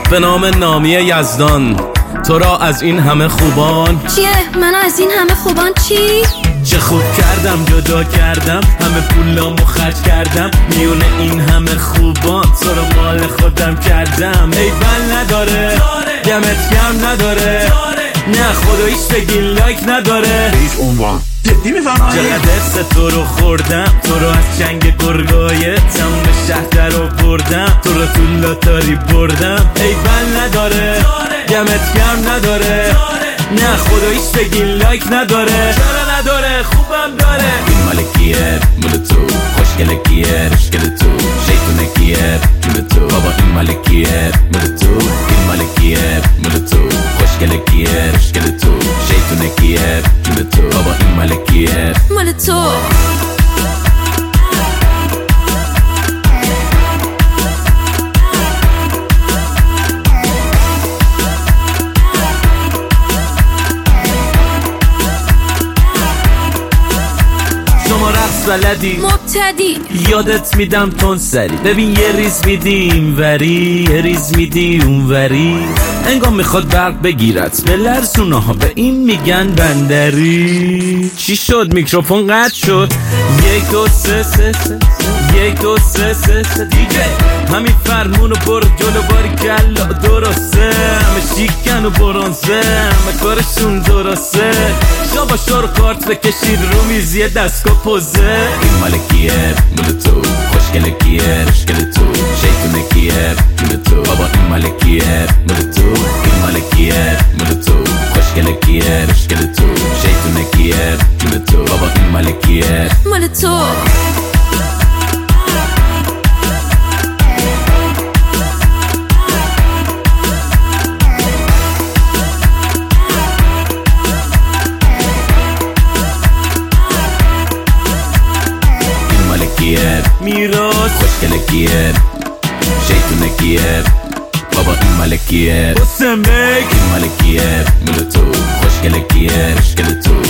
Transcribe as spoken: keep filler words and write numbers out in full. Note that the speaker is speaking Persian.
به نام نامی یزدان تو را از این همه خوبان. چیه؟ من از این همه خوبان چی؟ چه خوب کردم جدا کردم، همه پولامو خرج کردم، میونه این همه خوبان تو رو مال خودم کردم. ای بل نداره دمت گرم نداره، نه خداییش بگی لایک نداره. هیچ عنوان جدی میفهمم چقدر ست تو رو خوردم، تو رو از چنگ گرگای تموم شهر در رو بردم، تو رو تو لاتاری بردم. ای بل نداره دمت گرم نداره، نه خداییش بگی لایک نداره. چرا نداره؟ خوبم داره. این مال کیه؟ مال تو. خوشگله کیه؟ رشگل تو. شیطونه کیه؟ جون تو. بابا این مال کیه؟ مال تو. این مال کیه؟ مال تو. خوشگله کیه؟ رشگل تو. شیطونه کیه؟ جون تو. بابا این مال کیه؟ مال تو. شما رقص بلدی مبتدی یادت میدم تون سری، ببین یه ریز میدی این وری یه ریز میدی اون وری، انگام میخواد برق بگیرت به لرزونه ها، به این میگن بندری. چی شد؟ میکروفون قطع شد. یک دو سه سه سه یک دو سه سه سه دیگه همین فرمونو برو جلو باری کلا درسته، همه شیکن و برانسه، همه کارشون درسته. شابا شور کارت بکشید رو میزیه دستگاه پوزه. این مال کیه؟ مال تو. خوشگله کیه؟ رشگل تو. شیطونه کیه؟ جون تو. بابا این مال کیه؟ مال تو. این مال کیه؟ مال تو. خوشگله کیه؟ رشگل تو. شیطونه کیه؟ جون تو. بابا این مال کیه؟ مال تو. میراث خوشگله کیه؟ شیطونه کیه؟ بابا این مال کیه؟ حسن بک این مال کیه؟ مال تو. خوشگله کیه؟ رشگل تو.